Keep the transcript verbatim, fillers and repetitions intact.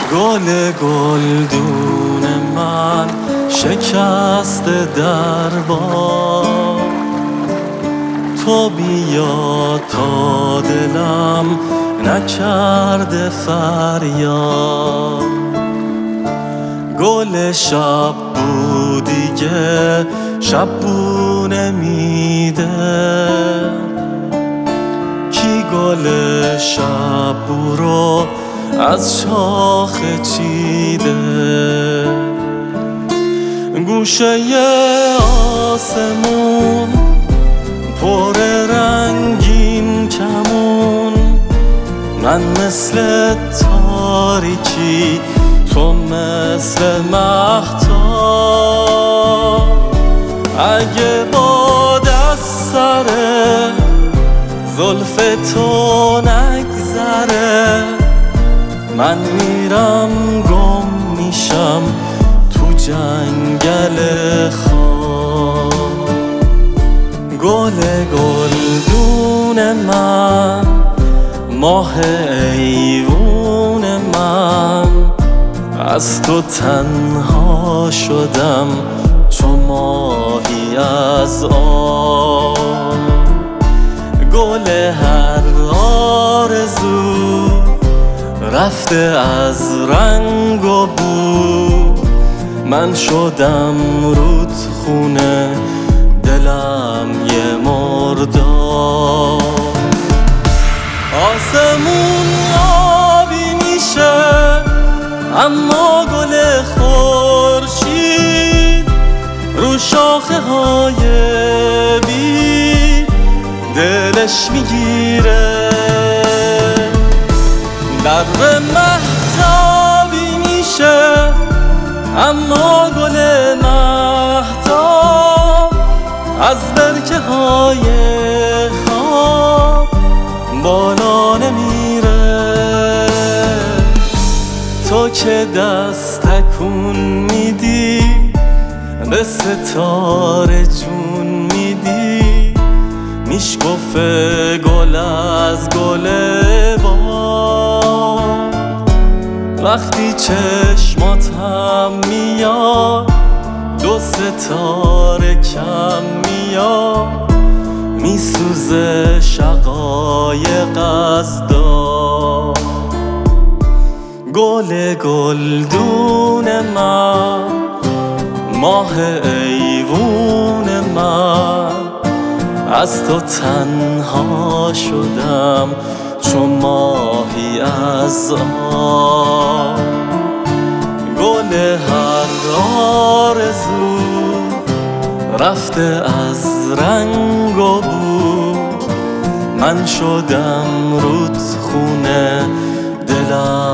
گل گلدون من شکسته در باد، تو بیا تا دلم نکرده فریاد. گل شب بودی که شب بو نمیده، کی گل شب بو رو از شاخه چیده. گوشه آسمون پر رنگین کمون، من مثل تاریکی تو مثل مهتاب. اگه با دست سر زلف تو نگذره، من میرم گم میشم تو جنگل خواب. گل گلدون من، ماه ایوون من، از تو تنها شدم چو ماهی از آب. گل هر آرزو رفته از رنگ و بو، من شدم رود خونه دلم یه مرداب. آسمون آبی میشه اما گل خورشید رو شاخه های بید دلش میگیره. در مهتابی میشه اما گل مهتاب از برکه های خواب بالا نمیره. تو که دست تکون میدی به ستاره جون میدی، میشکفه گل از گل باد. وقتی چشمات هم میاد دو ستاره کم میاد، میسوزه شقایق از داد. گل گلدون من، ماه ایوون من، از تو تنها شدم چو ماهی از آب. گل هر آرزو رفته از رنگ و بو، من شدم رود خونه دلم